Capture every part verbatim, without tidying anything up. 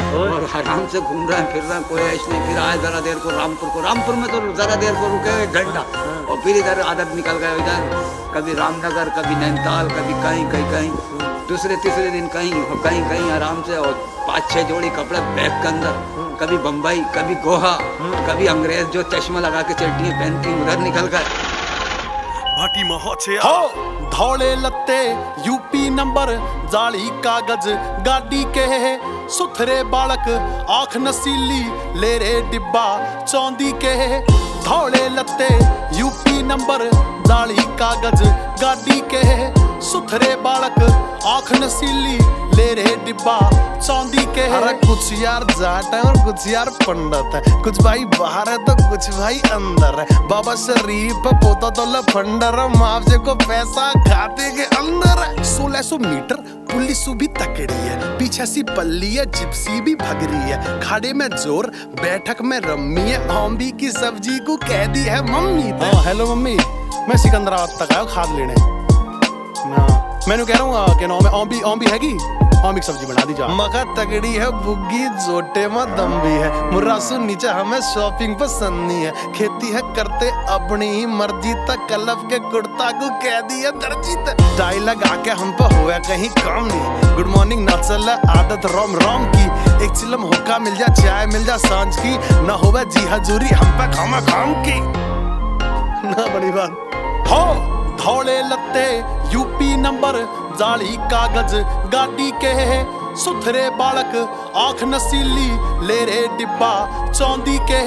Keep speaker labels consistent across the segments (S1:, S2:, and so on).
S1: और आराम से घूम रहे हैं फिर रहे हैं, कोई ऐसा नहीं। फिर आए जरा देर को रामपुर को, रामपुर में तो जरा देर को रुके एक घंटा, और फिर इधर आदत निकल गए इधर, कभी रामनगर, कभी नैनीताल, कभी कहीं कहीं कहीं, दूसरे तीसरे दिन कहीं कहीं कहीं आराम से, और पाँच छह जोड़ी कपड़े बैग के अंदर, कभी बम्बई, कभी गोहा, कभी अंग्रेज जो चश्मा लगा के चड्डियाँ पहनती उधर निकल गए।
S2: भाटी हो धौले लत्ते यूपी नंबर, जाली कागज गाड़ी के सुथरे बालक, आंख नसीली ले रे डिब्बा चौंदी के। धौले लत्ते यूपी नंबर, जाली कागज गाड़ी के सुथरे बालक, आंख नसीली ले रे डिब्बा चौंदी के।
S3: अरे कुछ यार जाट है और कुछ यार पंडित है, कुछ भाई बाहर है तो कुछ भाई अंदर है। बाबा शरीफ पोता तो लफंडर, मुआवजे को पैसा खाते के अंदर है। सोलह सौ मीटर पुलिस भी तकड़ी है, पीछे सी पल्ली है, जिप्सी भी भग रही है। खाड़े में जोर बैठक में रम्मी है, आंबी की सब्जी को कह दी है मम्मी।
S2: हाँ हेलो मम्मी, मैं सिकंदराबाद तक आया खाद लेने ना, मैंने कह रहा हूँ कि नाम है आंबी, आंबी हैगी, आंबी की सब्जी बना दी जा।
S3: मका तगड़ी है, बुग्गी जोटे में दम भी है, मुर्रासू नीचे हमें शॉपिंग पसंद नहीं है। खेती है करते अपनी ही मर्जी तक, कलफ के कुर्ता को कह दिया दर्जी तक। टाई लगा के हम पे हुआ कहीं काम नहीं, गुड मॉर्निंग ना चल आदत रोम रोम की। एक चिलम होका मिल जा, चाय मिल जा सांझ की, ना होवे जी हजूरी हम पे खामा खाम की।
S2: ना बड़ी बात
S3: हो धौले लत्ते यूपी नंबर, जाली कागज गाड़ी के सुथरे बालक, आंख नसीली ले रे डिब्बा चौंदी के।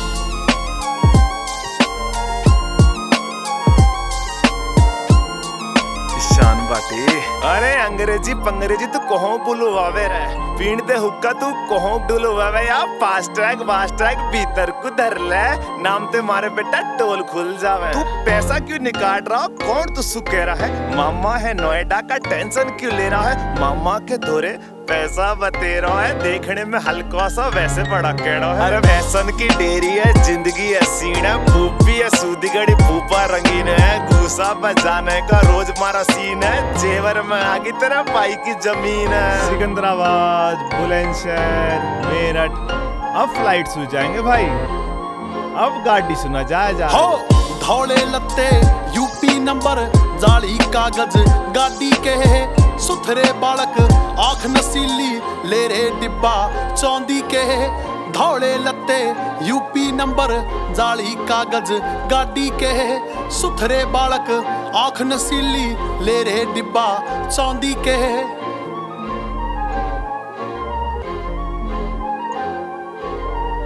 S4: शान बाटी अरे अंग्रेजी पंग्रेजी तू कहो बुलवावे रे, पीण दे हुक्का तू कहो डुलवावे या फास्ट ट्रैक फास्ट ट्रैक भीतर को धर ले, नाम ते मारे बेटा टोल खुल जावे। तू पैसा क्यों निकाल रहा, कौन तू सु कह रहा है, मामा है नोएडा का टेंशन क्यों ले रहा है। मामा के धोरे पैसा बतेरा है, देखने में हल्का सा वैसे बड़ा केड़ा है। अरे फैशन की डेरी है, जिंदगी है सीन है, भूपी है सूदी गड़ी भूपा रंगीन है, घूसा बजाने का रोज मारा सीन है, जेवर में आगी तेरा पाई की जमीन है।
S5: सिकंदराबाद, बुलंदशहर, मेरठ, अब फ्लाइट सु जाएंगे भाई, अब गाड़ी सुना जाए जा।
S3: हो धौले लत्ते यूपी नंबर, जाली कागज गाड़ी के सुथरे बालक, आंख नसीली ले रे डिब्बा चौंदी के। धौले लत्ते यूपी नंबर, जाली कागज गाड़ी के सुथरे बालक, आंख नसीली ले रे डिब्बा चौंदी के।